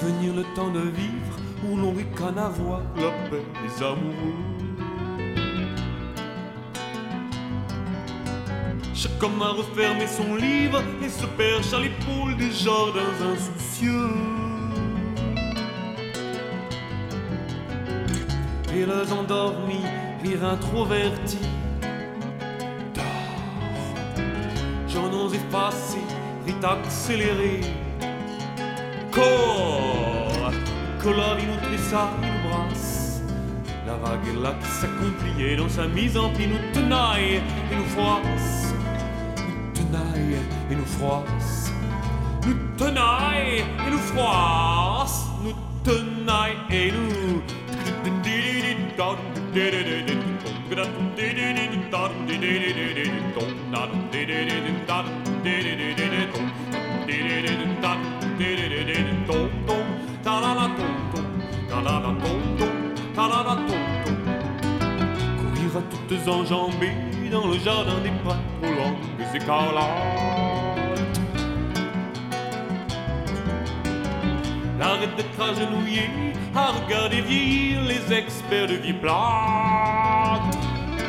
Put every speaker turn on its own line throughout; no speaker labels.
venir le temps de vivre où l'on ricane à voir la paix des amoureux. Chaque homme a refermé son livre et se perche à l'épaule des jardins insoucieux. Et les endormis, rire introverti, dors. Journaux effacés, rite accéléré. Corps, que la vie nous tressaille, nous brasse. La vague est là qui s'accomplit et dans sa mise en pli nous tenaille et nous froisse. Nous tenaille et nous froisse. Nous tenaille et nous froisse. Nous tenaille et nous. Courir à toutes enjambées dans le jardin des pins aux langues écarlates. Arrête d'être agenouillé à regarder vieillir les experts de vie plate.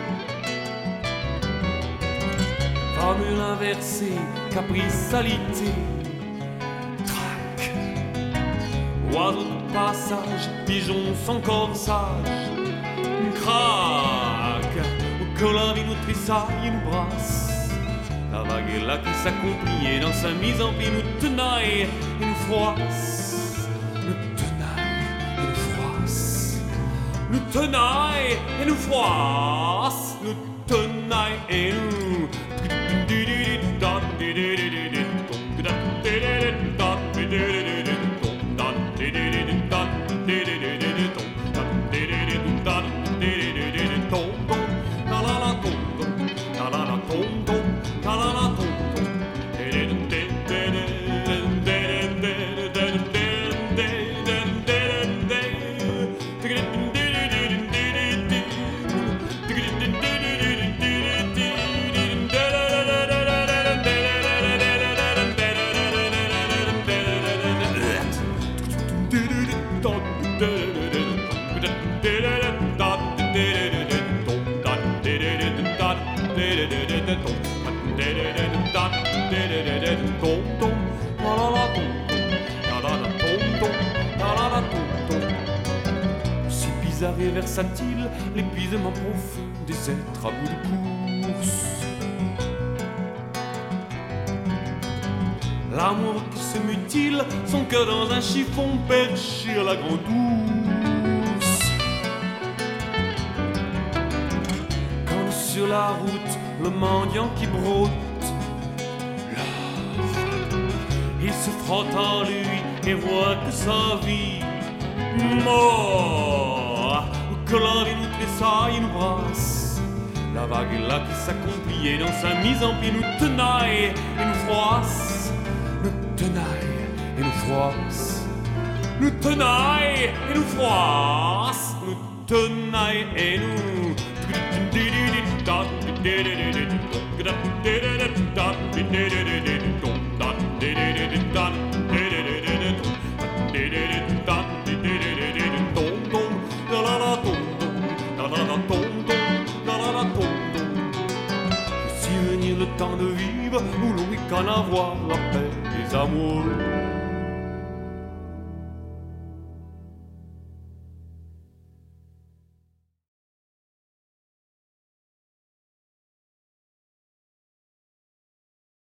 Formule inversée, capricalité, trac. Oiseau de passage, pigeon sans corsage, craque. Que la vie nous tressaille et nous brasse. La vague est là qui s'accomplit et dans sa mise en pli nous tenaille et nous froisse. Nous tenaille et nous froisse, nous tenaille et nous. Si bizarre et versatile, l'épuisement profond des êtres à bout de course. L'amour qui se mutile, son cœur dans un chiffon perché à la grande ours. Quand sur la route, le mendiant qui broute l'or, il se frotte en lui et voit que sa vie mort, que la vie nous tressaille et nous brasse. La vague est là qui s'accomplit et dans sa mise en pli nous tenaille et nous froisse. Nous tenaille et nous froisse. Nous tenaille et nous froisse. Nous tenaille et nous. Si venir le temps de vivre où l'on ricane à voir la paix des amoureux.